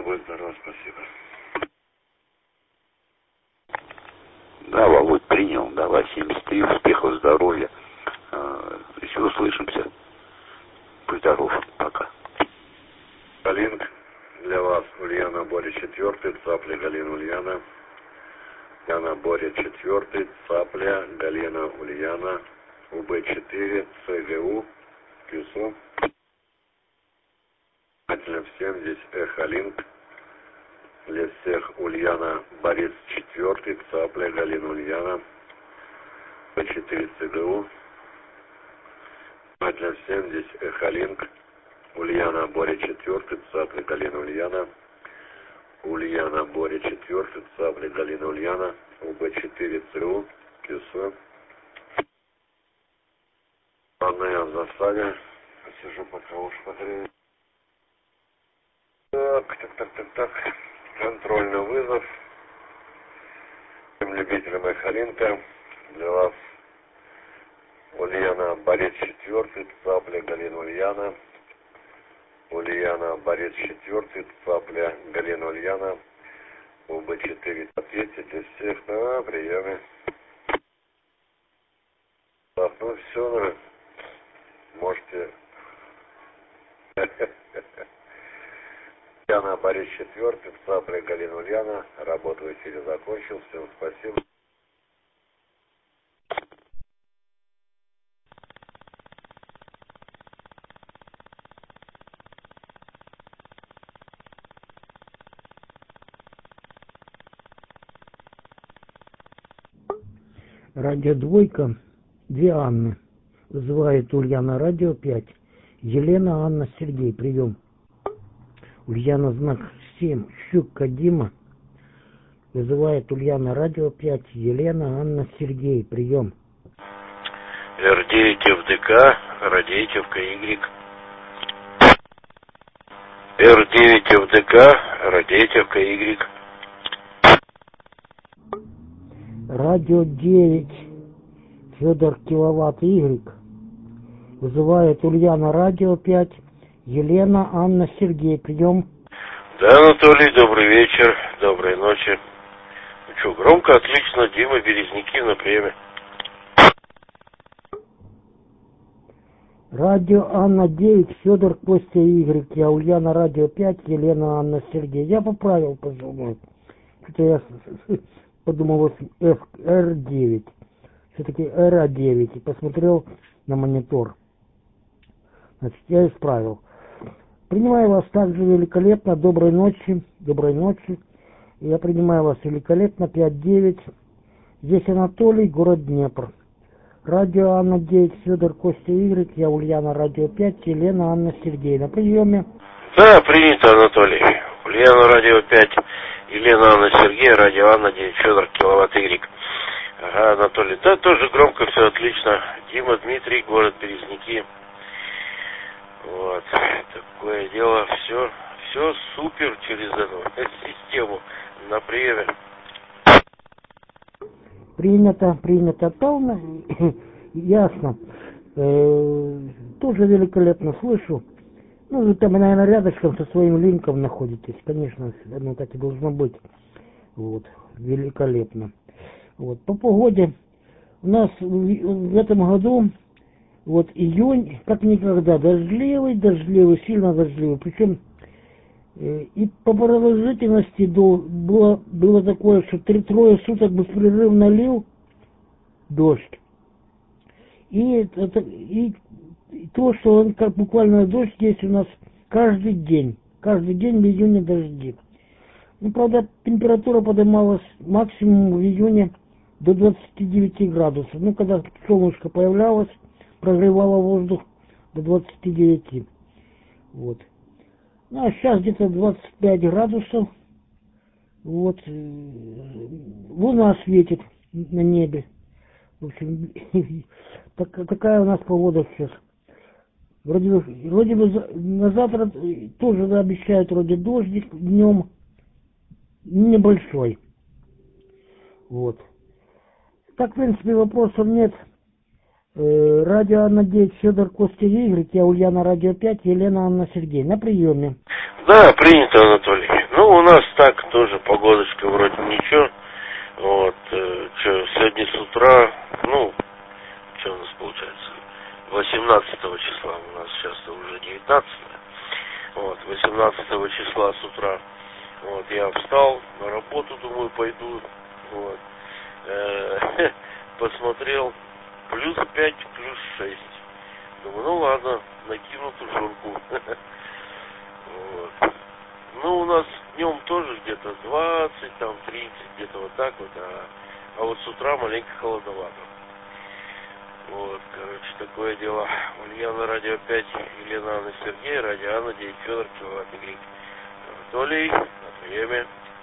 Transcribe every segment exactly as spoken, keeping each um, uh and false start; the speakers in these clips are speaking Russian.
будь здоров, спасибо. Да, Володь, принял. Давай, семьдесят три, успехов, здоровья. Еще услышимся. Будь здоров, пока. Галинг, для вас Ульяна Боря четвертый, Цапля Галина Ульяна. Ульяна Боря четвертый, Цапля Галина Ульяна. УБ четыре, ЦГУ, КЮСУ. Всем здесь Эхолинг. Для всех Ульяна Борис четвертый, Цапля Галина Ульяна. УБ четыре, ЦГУ. Для всем здесь Эхолинг. Ульяна Боря четвертый, Цапля Галина Ульяна. Ульяна Боря четвертый, Цапля Галина Ульяна. УБ четыре, ЦРУ, КЮСУ. Ладно, я в засаде. Сижу пока уж подрею. Так, так, так, так, так. Контрольный вызов. Всем любителям Эхолинка. Для вас Ульяна Борис четвертый, Цапля Галина Ульяна. Ульяна Борис четвертый, Цапля Галина Ульяна. УБ четыре, ответите всех на приеме. Так, ну все, ну, можете... Ульяна Борис четвертый, Цапля Галина Ульяна. Работу в эфире закончил. Всем спасибо. Радио Двойка, две Анны. Вызывает Ульяна Радио пять. Елена, Анна, Сергей, прием. Ульяна знак семь, Щука, Дима. Вызывает Ульяна Радио пять. Елена, Анна, Сергей, прием. эр девять эф дэ ка, Радиетевка, Y. эр девять эф дэ ка, Радиетевка, Y. Радио девять, Федор Киловатт, Y. Вызывает Ульяна Радио пять. Елена, Анна, Сергей, прием. Да, Анатолий, добрый вечер, доброй ночи. Ну что, громко, отлично, Дима, Березники на приеме. Радио Анна девять, Федор Костя, Y. Я Ульяна Радио пять, Елена, Анна, Сергей. Я поправил, пожалуй. Что-то я подумал, вот эр девять. Все-таки эр девять. И посмотрел на монитор. Значит, я исправил. Принимаю вас также великолепно. Доброй ночи. Доброй ночи. Я принимаю вас великолепно. пять девять. Здесь Анатолий, город Днепр. Радио Анна девять, Федор Костя, Y. Я Ульяна Радио пять, Елена, Анна, Сергей. На приеме. Да, принято, Анатолий. Ульяна Радио пять, Елена, Анна, Сергей. Радио Анна девять, Федор Киловатт, Y. Ага, Анатолий. Да, тоже громко, все отлично. Дима, Дмитрий, город Березники. Вот, такое дело, все, все супер через эту систему на приеме. Принято, принято, полно, ясно. Э, тоже великолепно слышу. Ну, вы там, наверное, рядышком со своим линком находитесь, конечно, ну, так и должно быть. Вот, великолепно. Вот, по погоде у нас в, в этом году... Вот июнь, как никогда, дождливый, дождливый, сильно дождливый. Причем э, и по продолжительности до, было, было такое, что три-трое суток беспрерывно лил дождь. И, это, и, и то, что он как буквально дождь есть у нас каждый день. Каждый день в июне дожди. Ну, правда, температура поднималась максимум в июне до двадцати девяти градусов. Ну, когда солнышко появлялось, прогревало воздух до двадцати девяти. Вот. Ну, а сейчас где-то двадцать пять градусов. Вот. Луна светит на небе. В общем, так, такая у нас погода сейчас. Вроде бы, вроде бы на завтра тоже обещают вроде дождик днем. Небольшой. Вот. Так, в принципе, вопросов нет. Радио Анна девять, Федор Костя, Y. Я Ульяна Радио пять, Елена, Анна, Сергей. На приеме. Да, принято, Анатолий. Ну, была с утра. Вот, я встал, на работу, думаю, пойду. Вот. Э, посмотрел, плюс пять, плюс шесть. Думаю, ну ладно, накину тушенку. Вот. Ну, у нас днем тоже где-то двадцать, там тридцать, где-то вот так вот, а, а вот с утра маленько холодновато. Вот, короче, такое дело. Ульяна, радио пять, Елена, Анна, Сергей, радио Анна, девять, Федор, киловатт Игрик. Анатолий, на время.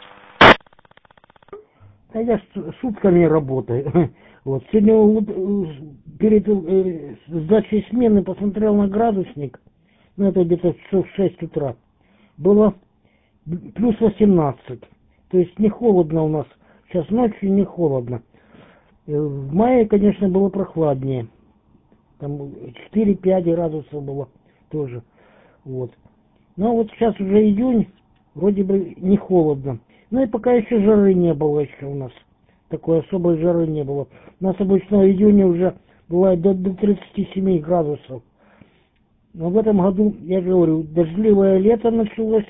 А я с сутками работаю. Вот. Сегодня вот, перед э, сдачей смены посмотрел на градусник, ну это где-то часов шесть утра, было плюс восемнадцать. То есть не холодно у нас. Сейчас ночью не холодно. В мае, конечно, было прохладнее. Там четыре-пять градусов было тоже. Вот. Но вот сейчас уже июнь, вроде бы не холодно. Ну и пока еще жары не было еще у нас. Такой особой жары не было. У нас обычно в июне уже бывает до, до тридцати семи градусов. Но в этом году, я говорю, дождливое лето началось.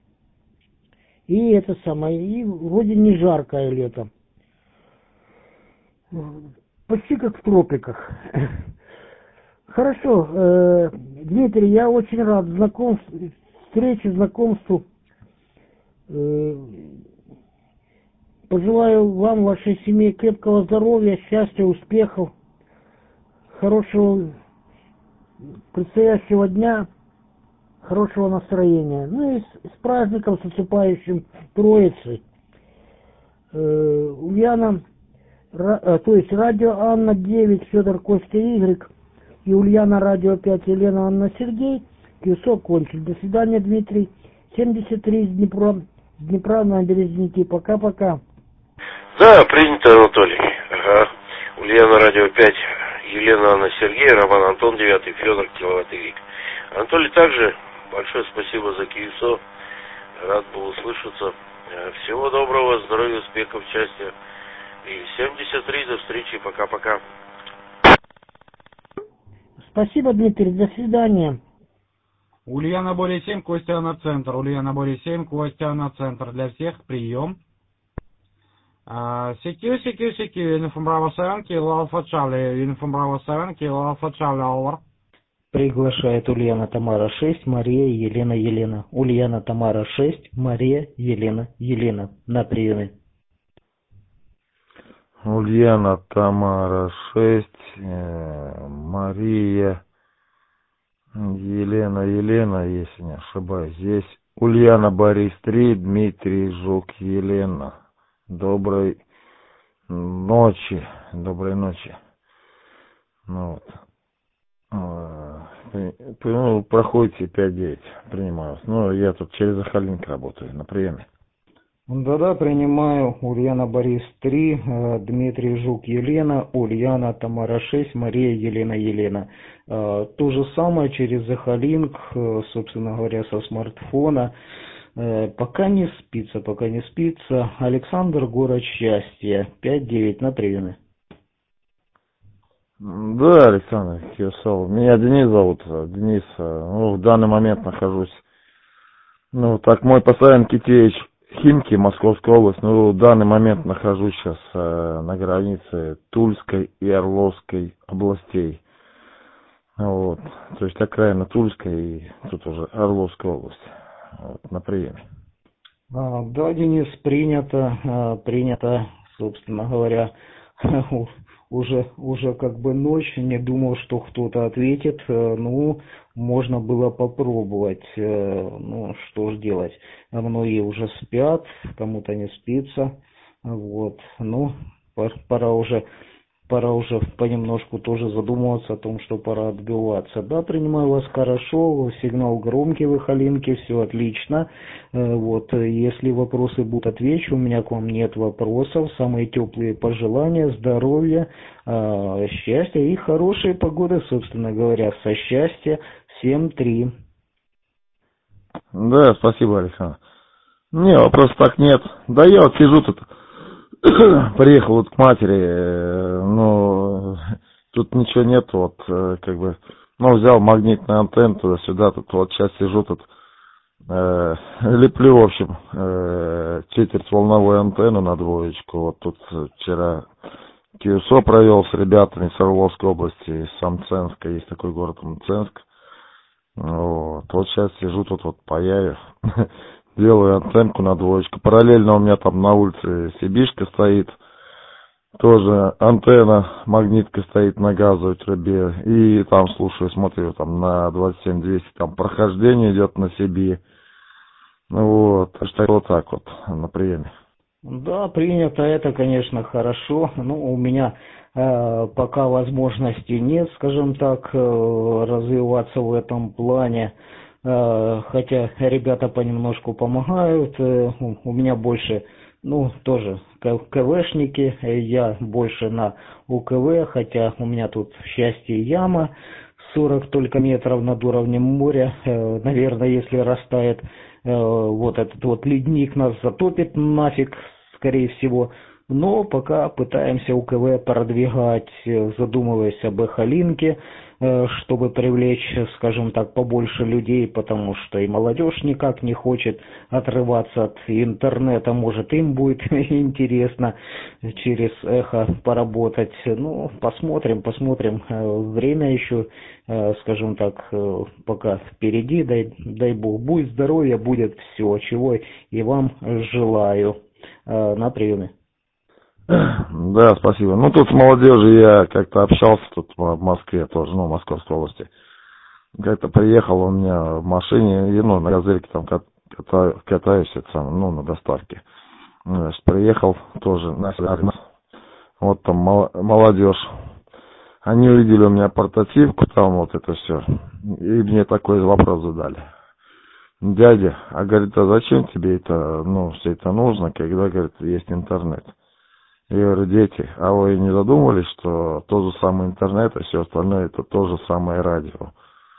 И это самое, и вроде не жаркое лето. Почти как в тропиках. Хорошо, э, Дмитрий, я очень рад знакомству, встрече, знакомству. Э, пожелаю вам, вашей семье крепкого здоровья, счастья, успехов, хорошего предстоящего дня, хорошего настроения. Ну и с, с праздником, с наступающим Троицей. Э, Ульяна, ра, то есть радио Анна девять, Федор, Костя, Игрик, и Ульяна, радио пять, Елена, Анна, Сергей. Кюсо кончил. До свидания, Дмитрий. семьдесят три из Днепра, Днепра на Березники. Пока-пока. Да, принято, Анатолий. Ага. Ульяна, радио пять, Елена, Анна, Сергей, Роман, Антон, девятый, Федор, киловатт Игрик. Анатолий, также большое спасибо за Киевсо. Рад был услышаться. Всего доброго, здоровья, успехов, счастья. И семьдесят три, до встречи, пока-пока. Спасибо, Дмитрий, до свидания. Ульяна Боря семь, Костя на центр. Ульяна Боря семь, Костя на центр. Для всех прием. Секью, секью, секью. Uniform Bravo семь, Kilo Alpha Charlie. Uniform Bravo семь, Kilo Alpha Charlie, over. Приглашает Ульяна Тамара шесть, Мария Елена Елена. Ульяна Тамара шесть, Мария Елена Елена. На приеме. Ульяна Тамара шесть, Мария Елена Елена, если не ошибаюсь. Здесь Ульяна Борис три, Дмитрий Жук Елена. Доброй ночи, доброй ночи. Ну вот. Ну, проходите пять девять, принимаю. Ну, я тут через Захалинк работаю на приеме. Да-да, принимаю. Ульяна Борис три, Дмитрий Жук Елена, Ульяна Тамара шесть, Мария Елена Елена. То же самое через Захалинк, собственно говоря, со смартфона. Пока не спится, пока не спится. Александр, город счастья, пять девять на приеме. Да, Александр Киосов. Меня Денис зовут. Денис, ну, в данный момент нахожусь, ну, так, мой постоянный Китеевич, Химки, Московская область. Ну, в данный момент нахожусь сейчас э, на границе Тульской и Орловской областей. Вот. То есть окраина Тульская и тут уже Орловская область. Вот, на приеме. А, да, Денис, принято, а, принято, собственно говоря, уже, уже как бы ночь, не думал, что кто-то ответит, ну, можно было попробовать, ну, что ж делать, многие уже спят, кому-то не спится, вот, ну, пора уже, пора уже понемножку тоже задумываться о том, что пора отбиваться. Да, принимаю вас хорошо, сигнал громкий в Ихалинке, все отлично. Вот, если вопросы будут, отвечу, у меня к вам нет вопросов. Самые теплые пожелания, здоровья, счастья и хорошей погоды, собственно говоря, со счастья. семь три. Да, спасибо, Александр. Не, вопросов так нет. Да я вот сижу тут. Приехал вот к матери, ну, тут ничего нет, вот, как бы, ну, взял магнитную антенну туда-сюда, тут вот сейчас сижу тут, Э, леплю, в общем, э, четверть волновой антенну на двоечку. Вот тут вчера КЮСО провел с ребятами из Орловской области, из Самценска, есть такой город Самценск. Вот. Вот сейчас сижу тут вот по Яве, делаю антенку на двоечку. Параллельно у меня там на улице Сибишка стоит, тоже антенна, магнитка стоит на газовой трубе. И там слушаю, смотрю, там на двадцать семь двести там прохождение идет на Сиби. Вот, так что вот так вот на приеме. Да, принято, это, конечно, хорошо. Ну, у меня э, пока возможности нет, скажем так, э, развиваться в этом плане. Э, хотя ребята понемножку помогают. Э, у, у меня больше, ну, тоже КВшники. Я больше на УКВ, хотя у меня тут, в счастье, яма. сорок только метров над уровнем моря. Э, наверное, если растает э, вот этот вот ледник, нас затопит нафиг, скорее всего. Но пока пытаемся УКВ продвигать, э, задумываясь об эхолинке, э, чтобы привлечь, скажем так, побольше людей, потому что и молодежь никак не хочет отрываться от интернета. Может, им будет интересно через эхо поработать. Ну, посмотрим, посмотрим. Э, Время еще, э, скажем так, э, пока впереди. Дай, дай бог, будет здоровье, будет все, чего и вам желаю. Э, На приеме. Да, спасибо. Ну, тут с молодежью я как-то общался тут в Москве тоже, ну, в Московской области. Как-то приехал у меня в машине, и, ну, на газельке там катаю, катаюсь, это самое, ну, на доставке. Значит, приехал тоже на связь. Вот там молодежь. Они увидели у меня портативку, там вот это все. И мне такой вопрос задали. Дядя, а говорит, а зачем тебе это, ну, все это нужно, когда, говорит, есть интернет? Я говорю, дети, а вы не задумывались, что тот же самый интернет, и все остальное, это то же самое радио?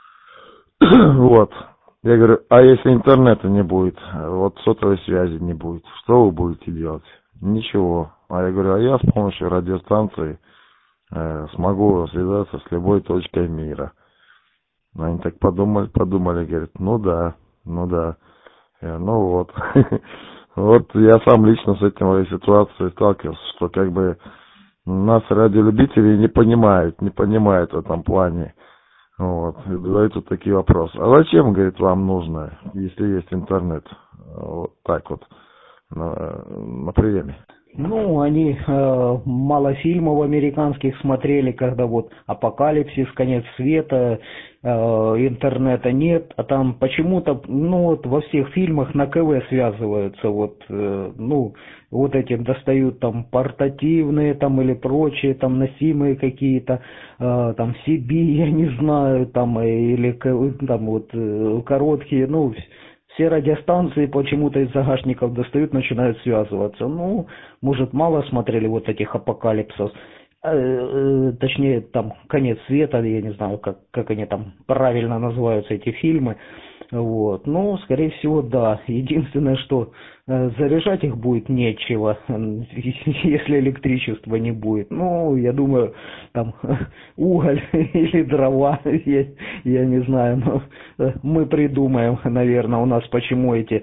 Вот. Я говорю, а если интернета не будет, вот сотовой связи не будет, что вы будете делать? Ничего. А я говорю, а я с помощью радиостанции э, смогу связаться с любой точкой мира. Они так подумали, подумали, говорят, ну да, ну да. Я, ну вот. Вот я сам лично с этим ситуацией сталкивался, что как бы нас радиолюбители не понимают, не понимают в этом плане. Вот. И задают вот такие вопросы. А зачем, говорит, вам нужно, если есть интернет? Вот так вот, на, на приеме. Ну, они э, мало фильмов американских смотрели, когда вот апокалипсис, конец света, э, интернета нет, а там почему-то, ну вот во всех фильмах на КВ связываются, вот, э, ну, вот эти достают там портативные там или прочие там носимые какие-то, э, там Сиби, я не знаю, там или там вот э, короткие, ну, все радиостанции почему-то из загашников достают, начинают связываться. Ну, может, мало смотрели вот этих апокалипсов. Э, э, точнее, там, конец света, я не знаю, как, как они там правильно называются, эти фильмы. Вот. Ну, скорее всего, да. Единственное, что э, заряжать их будет нечего, если электричества не будет. Ну, я думаю, там уголь или дрова, я, я не знаю, но э, мы придумаем, наверное, у нас почему эти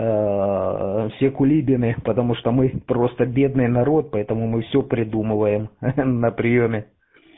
э, все кулибины, потому что мы просто бедный народ, поэтому мы все придумываем на приеме.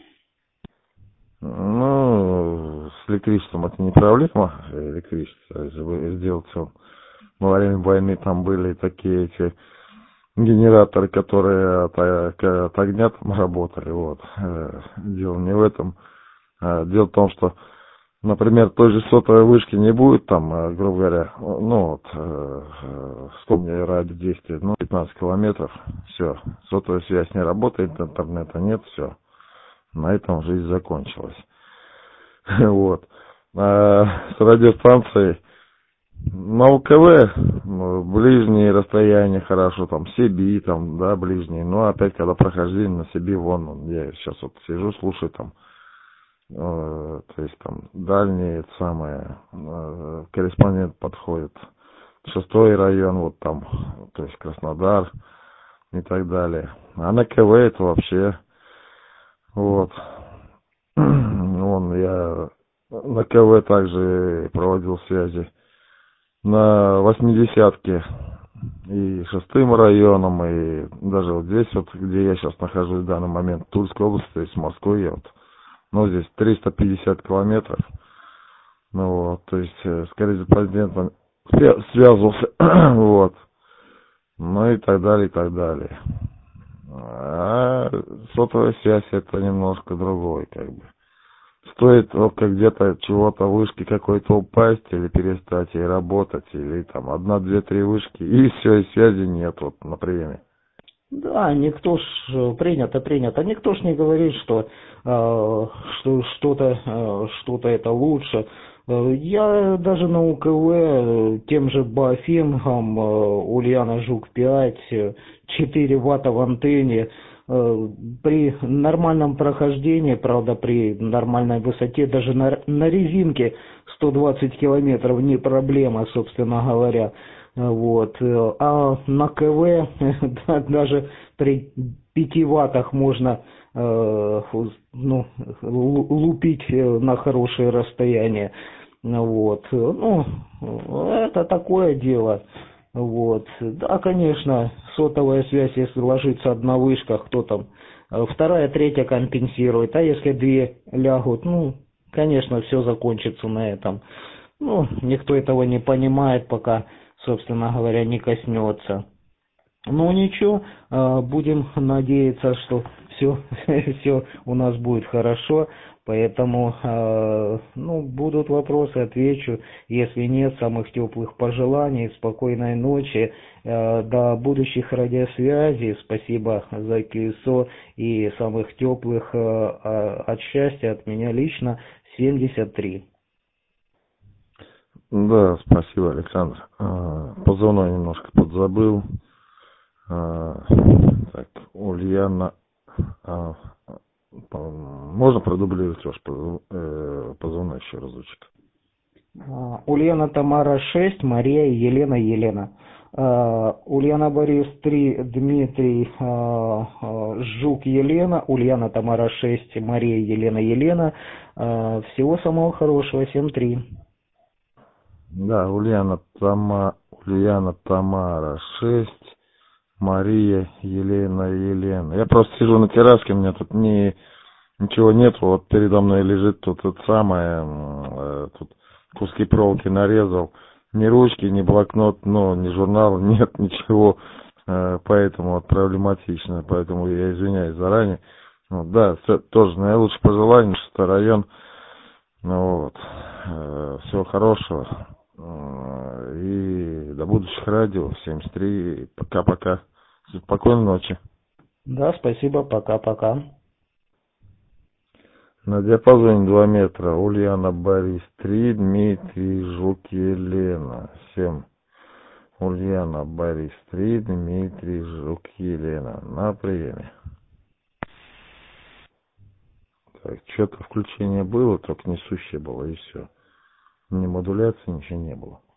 Ну, с электричеством это не проблема, электричество, чтобы сделать все. Во время войны там были такие эти генераторы, которые от, от огня там работали, вот. Дело не в этом. Дело в том, что, например, той же сотовой вышки не будет там, грубо говоря, ну вот, вспомни радио действия, ну, пятнадцать километров, все, сотовая связь не работает, интернета нет, все. На этом жизнь закончилась. Вот. А с радиостанцией на УКВ ну, ближние расстояния хорошо, там Сиби, там, да, ближние. Но опять, когда прохождение на Сиби, вон, я сейчас вот сижу, слушаю там, э, то есть там дальние, это самое, э, корреспондент подходит. Шестой район, вот там, то есть Краснодар и так далее. А на КВ это вообще, вот. Вон, я на КВ также проводил связи на восьмидесятке и шестым районом, и даже вот здесь вот, где я сейчас нахожусь в данный момент, в Тульской области, то есть в Москве, я вот, ну, здесь триста пятьдесят километров, ну, вот, то есть, с корреспондентом связывался, вот, ну, и так далее, и так далее. А сотовая связь это немножко другой, как бы. Стоит только где-то чего-то вышки какой-то упасть или перестать ей работать, или там одна, две, три вышки, и все, и связи нет вот на приеме. Да, никто ж принято, принято. Никто ж не говорит, что э, что что-то э, что-то это лучше. Э, Я даже на УКВ э, тем же Баофингом, э, Ульяна Жук пять, э, четыре ватта в антенне, э, при нормальном прохождении, правда, при нормальной высоте, даже на, на резинке сто двадцать километров не проблема, собственно говоря. Вот. А на КВ даже при пяти ваттах можно э, ну, лупить на хорошее расстояние. Вот. Ну, это такое дело. Вот. Да, конечно, сотовая связь, если ложится одна вышка, кто там, вторая, третья компенсирует. А если две лягут, ну, конечно, все закончится на этом. Ну, никто этого не понимает, пока, собственно говоря, не коснется. Ну ничего, будем надеяться, что все, все у нас будет хорошо, поэтому, ну, будут вопросы, отвечу, если нет, самых теплых пожеланий, спокойной ночи, до будущих радиосвязей, спасибо за КСО и самых теплых от счастья от меня лично семьдесят три. Да, спасибо, Александр. Позывной немножко подзабыл. Так, Ульяна, можно продублировать ваш позывной еще разочек? Ульяна Тамара шесть, Мария Елена Елена. Ульяна Борис три, Дмитрий Жук Елена, Ульяна Тамара шесть, Мария Елена Елена. Всего самого хорошего, семь три. Да, Ульяна, Тама, Ульяна Тамара шесть, Мария Елена Елена. Я просто сижу на терраске, у меня тут ни, ничего нет, вот передо мной лежит тут это самое, тут куски проволоки нарезал, ни ручки, ни блокнот, ну, ни журнал, нет ничего, поэтому вот проблематично, поэтому я извиняюсь заранее. Вот, да, тоже наилучшее пожелание, что район, ну вот, всего хорошего. И до будущих радио. семьдесят три. Пока-пока. Спокойной ночи. Да, спасибо. Пока-пока. На диапазоне два метра. Ульяна Борис три. Дмитрий Жук Елена семь. Ульяна Борис три. Дмитрий Жук Елена. На приеме. Так, что-то включение было, только несущее было, и все. Ни модуляции, ничего не было.